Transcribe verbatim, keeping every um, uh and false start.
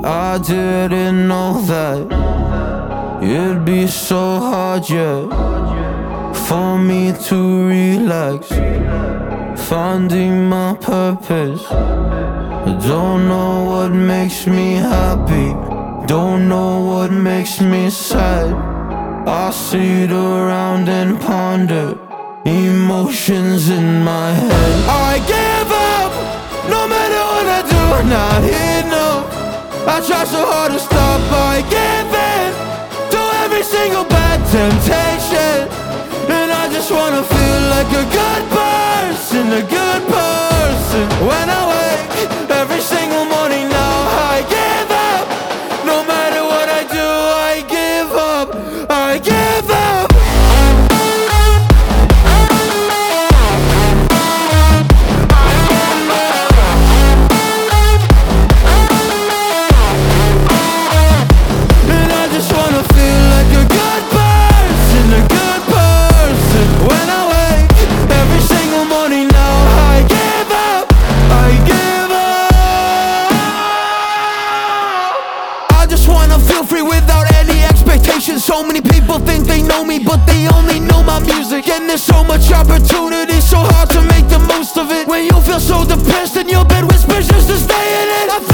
I didn't know that it'd be so hard yet for me to relax, finding my purpose. I don't know what makes me happy, don't know what makes me sad. I sit around and ponder emotions in my head. I give up, no matter what I do, not enough. I try so hard to stop, I give in to every single bad temptation. And I just wanna feel like a good person, a good person. When I wake every single morning now, I give up. No matter what I do, I give up, I give up. So many people think they know me, but they only know my music. And there's so much opportunity, so hard to make the most of it. When you feel so depressed and your bed whispers just to stay in it, I